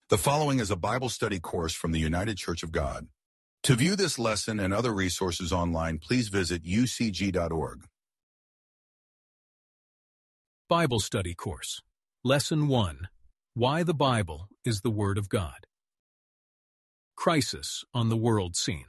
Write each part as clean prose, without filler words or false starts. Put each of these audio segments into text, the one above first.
The following is a Bible study course from the United Church of God. To view this lesson and other resources online, please visit ucg.org. Bible Study Course, Lesson 1, Why the Bible is the Word of God. Crisis on the world scene.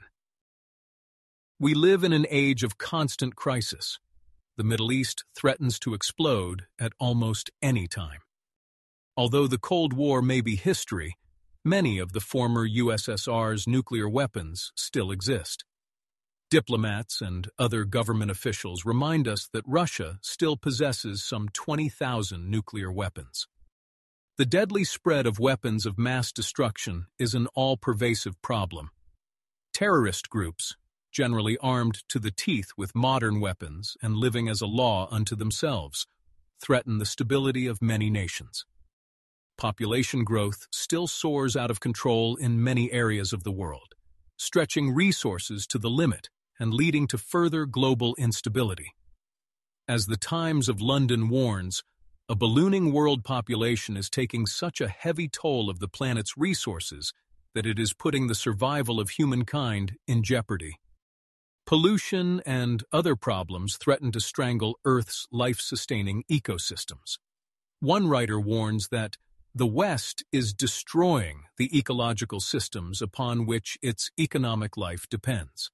We live in an age of constant crisis. The Middle East threatens to explode at almost any time. Although the Cold War may be history, many of the former USSR's nuclear weapons still exist. Diplomats and other government officials remind us that Russia still possesses some 20,000 nuclear weapons. The deadly spread of weapons of mass destruction is an all-pervasive problem. Terrorist groups, generally armed to the teeth with modern weapons and living as a law unto themselves, threaten the stability of many nations. Population growth still soars out of control in many areas of the world, stretching resources to the limit and leading to further global instability. As the Times of London warns, a ballooning world population is taking such a heavy toll of the planet's resources that it is putting the survival of humankind in jeopardy. Pollution and other problems threaten to strangle Earth's life-sustaining ecosystems. One writer warns that the West is destroying the ecological systems upon which its economic life depends.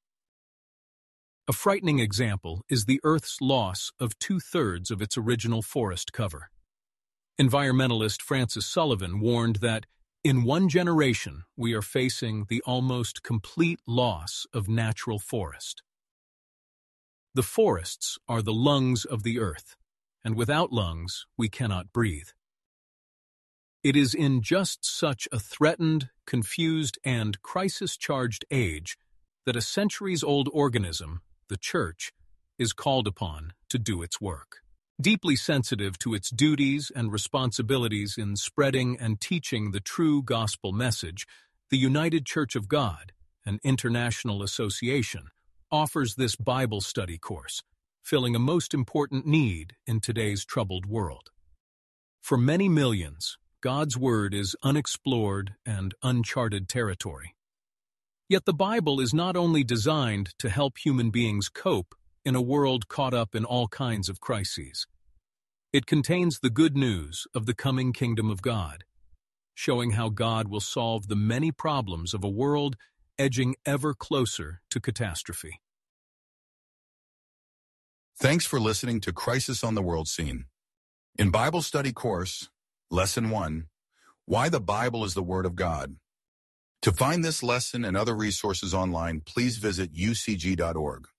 A frightening example is the Earth's loss of 2/3 of its original forest cover. Environmentalist Francis Sullivan warned that in one generation we are facing the almost complete loss of natural forest. The forests are the lungs of the Earth, and without lungs we cannot breathe. It is in just such a threatened, confused, and crisis-charged age that a centuries-old organism, the Church, is called upon to do its work. Deeply sensitive to its duties and responsibilities in spreading and teaching the true gospel message, the United Church of God, an international association, offers this Bible study course, filling a most important need in today's troubled world. For many millions, God's Word is unexplored and uncharted territory. Yet the Bible is not only designed to help human beings cope in a world caught up in all kinds of crises. It contains the good news of the coming kingdom of God, showing how God will solve the many problems of a world edging ever closer to catastrophe. Thanks for listening to Crisis on the World Scene. In Bible Study Course, Lesson 1, Why the Bible is the Word of God. To find this lesson and other resources online, please visit ucg.org.